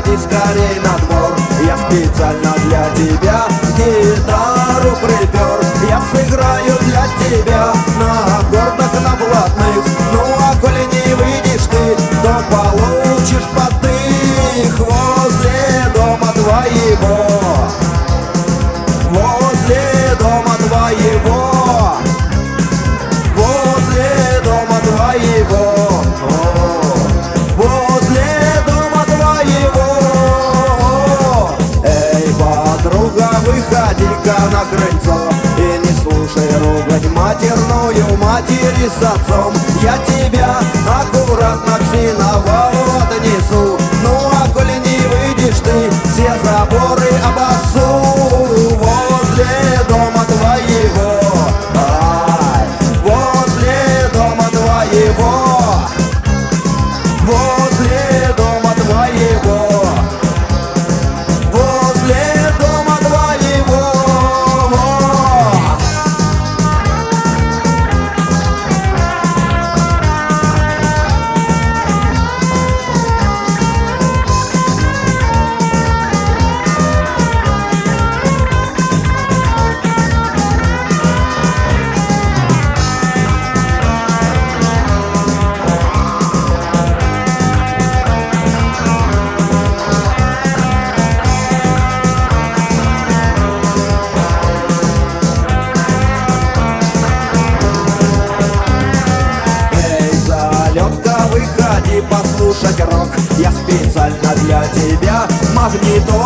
выходи скорей на двор. Я специально для тебя гитару припер. Я сыграю для тебя на аккордах, на блатных. Ну а коли не выйдешь ты, то получишь потых возле дома твоего. Возле дома твоего. Возле дома твоего. Возле дома твоего. Эй, подруга, выходи-ка на крыльцо и не слушай ругань матерную, матери с отцом. Я тебя аккуратно к сеновалу отнесу. Ну а коли не выйдешь ты, все заборы обоссу. Возле дома твоего. Ай, возле дома твоего. Возле дома твоего. Возле дома твоего. Выходи послушать рок. Я специально для тебя магнитофон